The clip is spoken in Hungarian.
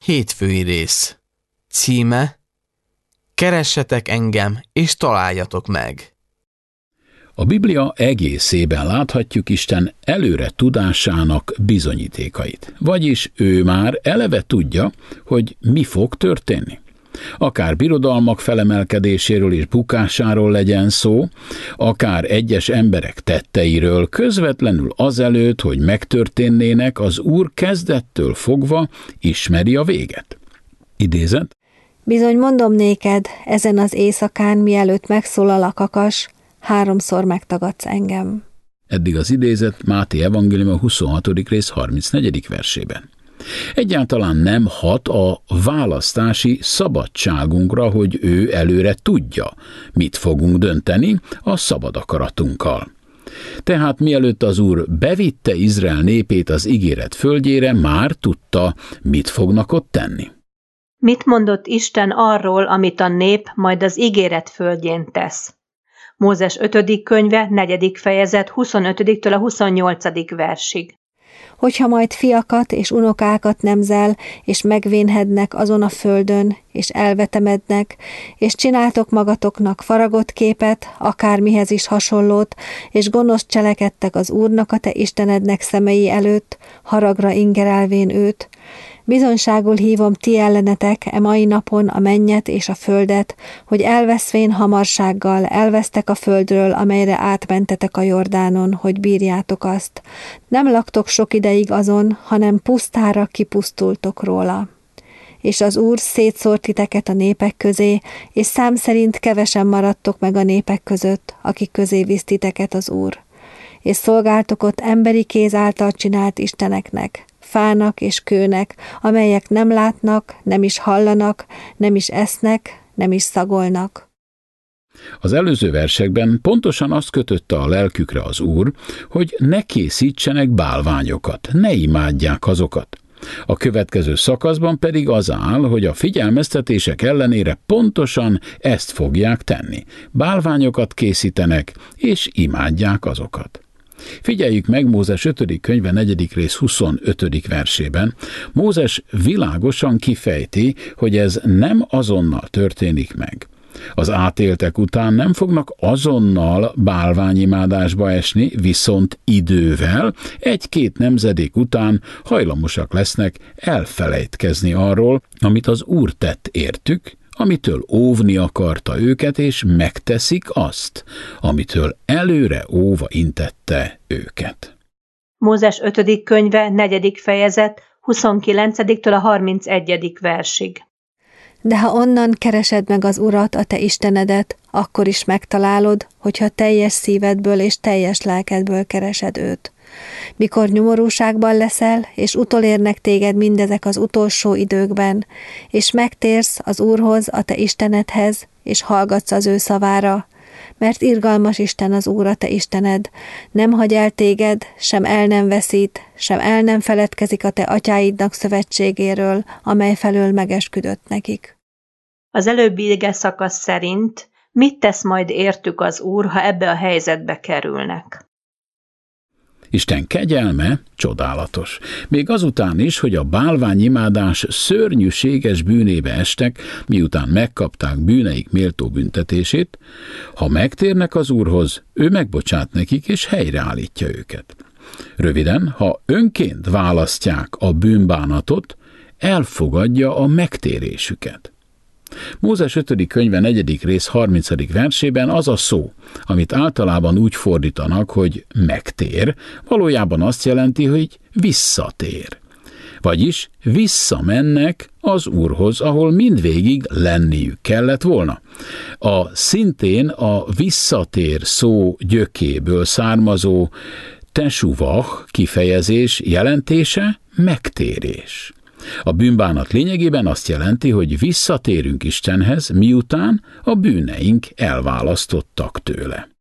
Hétfői rész. Címe: Keressetek engem, és találjatok meg. A Biblia egészében láthatjuk Isten előre tudásának bizonyítékait. Vagyis ő már eleve tudja, hogy mi fog történni. Akár birodalmak felemelkedéséről és bukásáról legyen szó, akár egyes emberek tetteiről, közvetlenül azelőtt, hogy megtörténnének, az Úr kezdettől fogva ismeri a véget. Idézet: Bizony mondom néked, ezen az éjszakán, mielőtt megszólal a kakas, 3-szor megtagadsz engem. Eddig az idézet Máté evangélium a 26. rész 34. versében. Egyáltalán nem hat a választási szabadságunkra, hogy ő előre tudja, mit fogunk dönteni a szabad akaratunkkal. Tehát mielőtt az Úr bevitte Izrael népét az ígéret földjére, már tudta, mit fognak ott tenni. Mit mondott Isten arról, amit a nép majd az ígéret földjén tesz? Mózes 5. könyve, 4. fejezet, 25-től a 28. versig. Hogyha majd fiakat és unokákat nemzel, és megvénhednek azon a földön, és elvetemednek, és csináltok magatoknak faragott képet, akármihez is hasonlót, és gonoszt cselekedtek az Úrnak, a te Istenednek szemei előtt, haragra ingerelvén őt, bizonyságul hívom ti ellenetek e mai napon a mennyet és a földet, hogy elveszvén hamarsággal elvesztek a földről, amelyre átmentetek a Jordánon, hogy bírjátok azt. Nem laktok sok ideig azon, hanem pusztára kipusztultok róla. És az Úr szétszórt titeket a népek közé, és szám szerint kevesen maradtok meg a népek között, akik közé visz titeket az Úr. És szolgáltok ott emberi kéz által csinált isteneknek, fának és kőnek, amelyek nem látnak, nem is hallanak, nem is esznek, nem is szagolnak. Az előző versekben pontosan azt kötötte a lelkükre az Úr, hogy ne készítsenek bálványokat, ne imádják azokat. A következő szakaszban pedig az áll, hogy a figyelmeztetések ellenére pontosan ezt fogják tenni. Bálványokat készítenek, és imádják azokat. Figyeljük meg Mózes 5. könyve 4. rész 25. versében. Mózes világosan kifejti, hogy ez nem azonnal történik meg. Az átéltek után nem fognak azonnal bálványimádásba esni, viszont idővel, 1-2 nemzedék után hajlamosak lesznek elfelejtkezni arról, amit az Úr tett értük, amitől óvni akarta őket, és megteszik azt, amitől előre óva intette őket. Mózes 5. könyve, 4. fejezet, 29-től a 31. versig. De ha onnan keresed meg az Urat, a te Istenedet, akkor is megtalálod, hogyha teljes szívedből és teljes lelkedből keresed őt. Mikor nyomorúságban leszel, és utolérnek téged mindezek az utolsó időkben, és megtérsz az Úrhoz, a te Istenedhez, és hallgatsz az ő szavára, mert irgalmas Isten az Úr, a te Istened, nem hagy el téged, sem el nem veszít, sem el nem feledkezik a te atyáidnak szövetségéről, amely felől megesküdött nekik. Az előbbi ige szakasz szerint mit tesz majd értük az Úr, ha ebbe a helyzetbe kerülnek? Isten kegyelme csodálatos. Még azután is, hogy a bálványimádás szörnyűséges bűnébe estek, miután megkapták bűneik méltó büntetését, ha megtérnek az Úrhoz, ő megbocsát nekik és helyreállítja őket. Röviden, ha önként választják a bűnbánatot, elfogadja a megtérésüket. Mózes 5. könyve 4. rész 30. versében az a szó, amit általában úgy fordítanak, hogy megtér, valójában azt jelenti, hogy visszatér. Vagyis visszamennek az Úrhoz, ahol mindvégig lenniük kellett volna. A szintén a visszatér szó gyökéből származó tesuvah kifejezés jelentése megtérés. A bűnbánat lényegében azt jelenti, hogy visszatérünk Istenhez, miután a bűneink elválasztottak tőle.